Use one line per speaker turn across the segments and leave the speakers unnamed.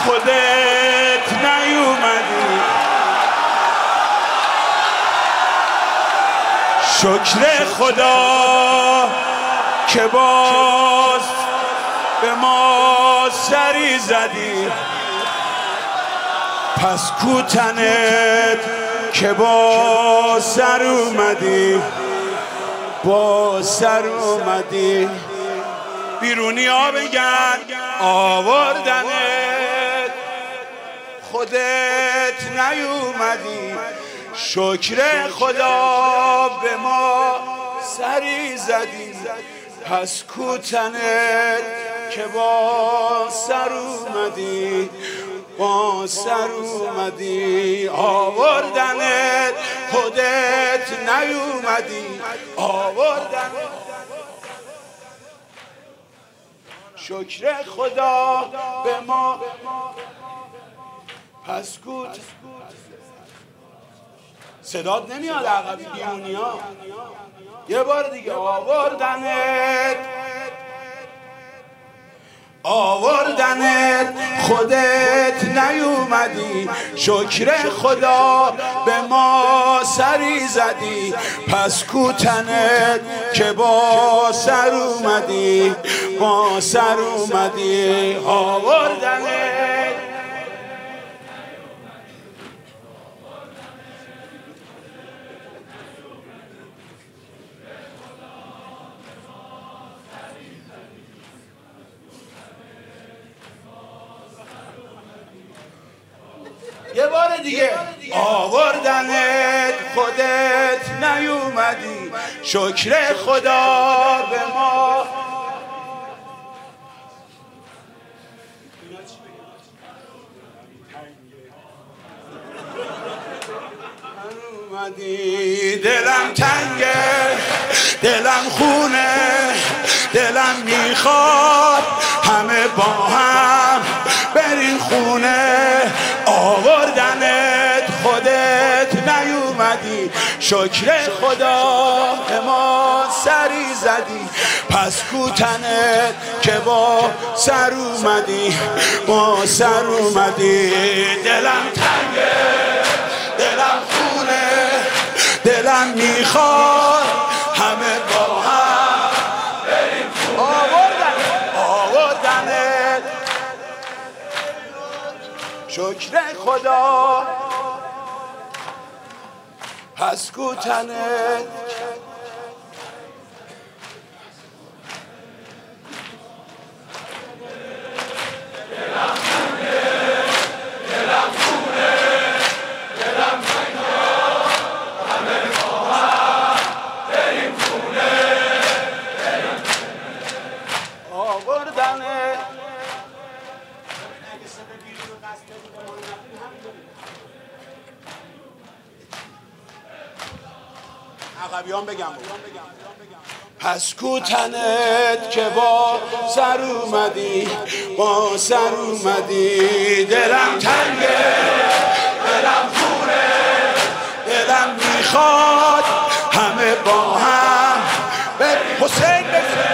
خودت نیومدی. شکر خدا که باز به ما سری زدی، پس کوتنت که با سر اومدی، با سر اومدی. بیرونی ها بگن آوردنت، خودت نیومدی. شکر خدا به ما سری زدی، پس کوتنت که با سر اومدی، با سر اومدی. آوردنت خودت نیومدی، آوردنت. شکر خدا به ما پس کوت. صدات نمیاد عقبی بیرونی ها. یه بار دیگه آوردنت، آوردنت خودت نیومدی. شکر خدا به ما سری زدی، پس کوتنت که با سر اومدی، با سر اومدی. آوردنت یه بار دیگه آوردنت خودت نیومدی. شکر خدا به ما اومدی. دلم تنگه، دلم خونه، دلم میخواد همه با هم بریم خونه. آوردنت خودت نیومدی. شکر خدا به ما سری زدی، پس کوتنت که با سر اومدی، با سر اومدی. دلم تنگه، دلم خونه، دلم میخواد همه با هم بریم خونه. آوردنت شکر خدا، پس کوتنت عقبیان بگم پس کوتنت که با سر اومدی، با سر اومدی. دلم تنگه، دلم خونه، دلم میخواد همه با هم حسین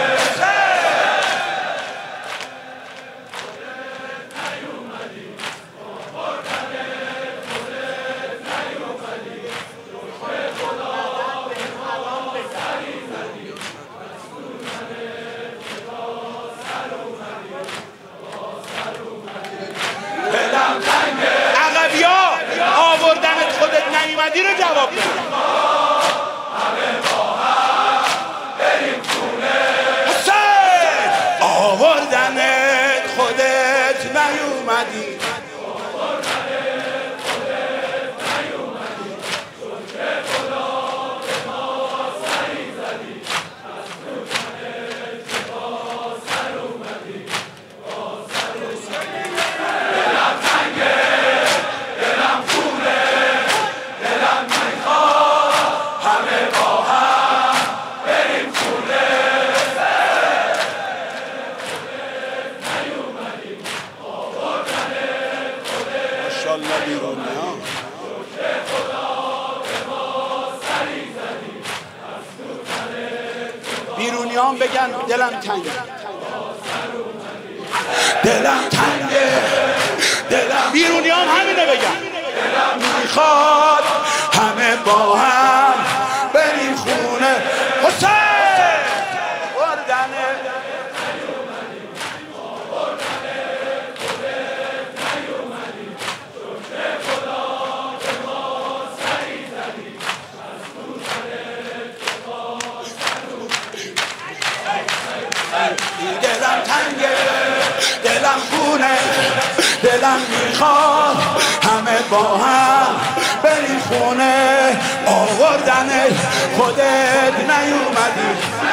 آوردنت خودت نیومدی رو جواب بده. همه با هم بریم خونه. حسین آوردنت خودت نیومدی. بیرونیان بگن دلم تنگه، دلم تنگه، دلم بیرونی هم همینه بگم دلم میخواد همه با هم بریم خونه حسین بردنه دلم تنگه دلم خونه دلم میخواد همه با هم بریم خونه آوردن خودت نیومدی